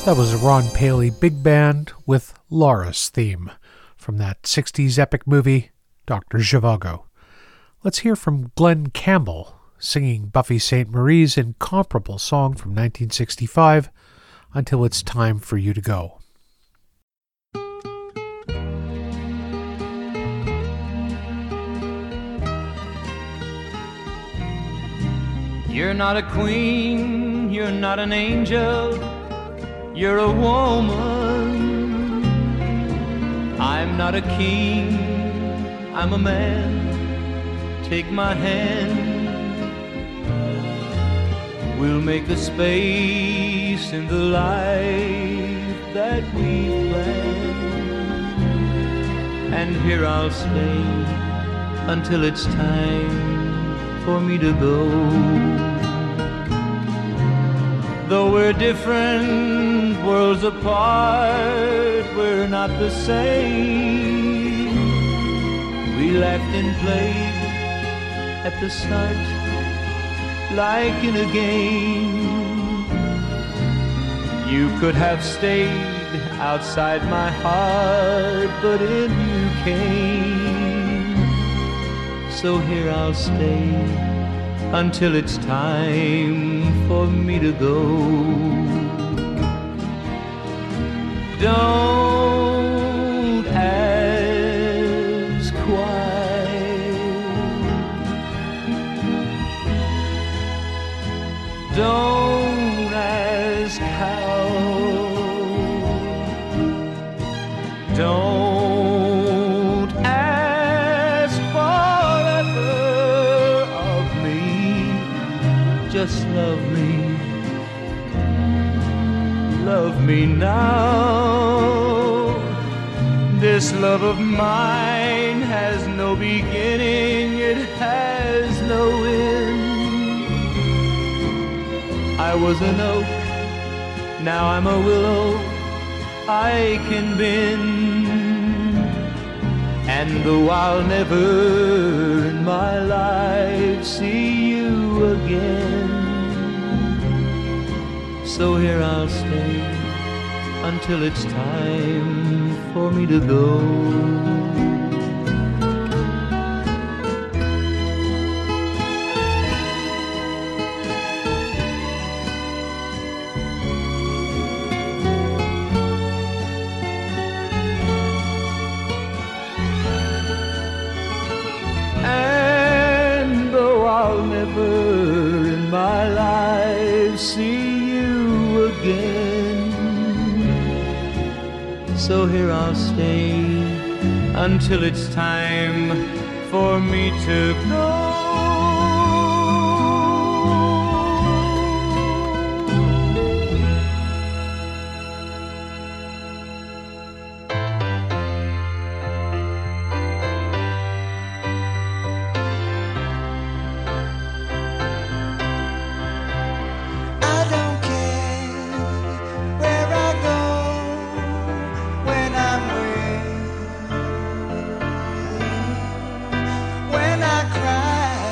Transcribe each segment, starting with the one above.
That was a Ron Paley big band with Laura's theme from that 60s epic movie, Dr. Zhivago. Let's hear from Glenn Campbell singing Buffy St. Marie's incomparable song from 1965, Until It's Time for You to Go. You're not a queen, you're not an angel, you're a woman. I'm not a king, I'm a man. Take my hand. We'll make a space in the life that we planned. And here I'll stay until it's time for me to go. Though we're different worlds apart, we're not the same. We laughed and played at the start like in a game. You could have stayed outside my heart, but in you came. So here I'll stay until it's time for me to go. Don't ask why. Don't ask how. Don't ask forever of me. Just love me. Love me now. This love of mine has no beginning, it has no end. I was an oak, now I'm a willow, I can bend. And though I'll never in my life see you again, so here I'll stay until it's time for me to go. And though I'll never in my life see you again, so here I'll stay until it's time for me to go. When I cry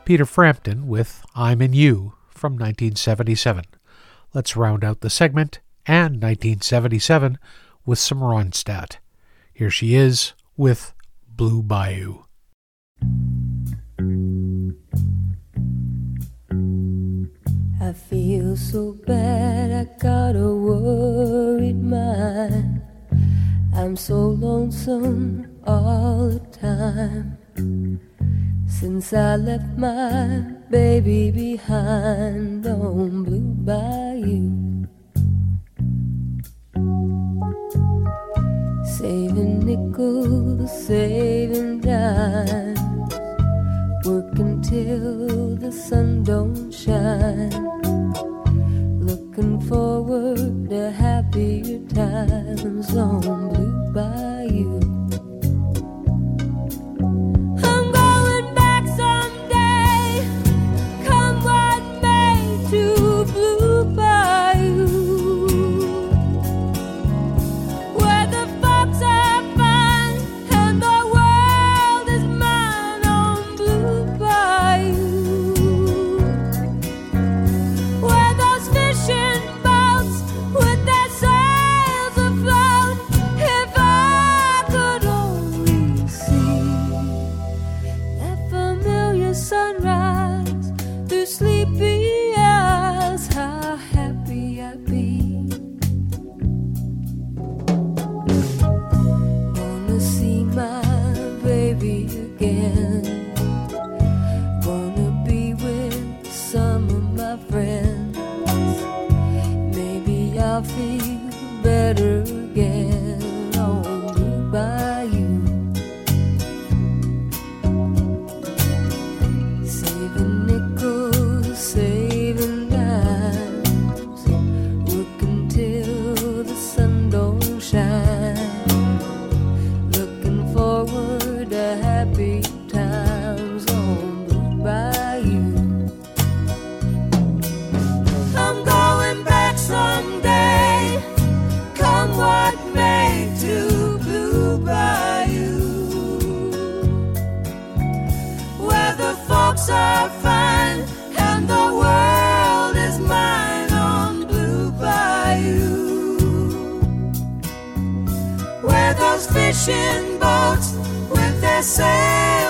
Peter Frampton with I'm in You from 1977. Let's round out the segment and 1977 with some Ronstadt. Here she is with Blue Bayou. I feel so bad, I got a worried mind. I'm so lonesome all the time. Since I left my baby behind on Blue Bayou. Saving nickels, saving dimes, working till the sun don't shine, looking forward to happier times on Blue Bayou. I'm going back someday, come what may, to Blue Bayou, where the folks are fine and the world is mine on Blue Bayou, where those fishing boats with their sails afloat, if I could only see that familiar sunrise through sleepy eyes, how happy I'd be. Wanna see my baby again, wanna be with some of my friends, maybe I'll feel better again on Blue Bayou. Saving nickels, saving dimes, working till the sun don't shine, looking forward to happy times on Blue Bayou. I'm going back someday, come what may, to Blue Bayou, where the folks are fine and the world is mine on Blue Bayou, where those fishing boats with their sails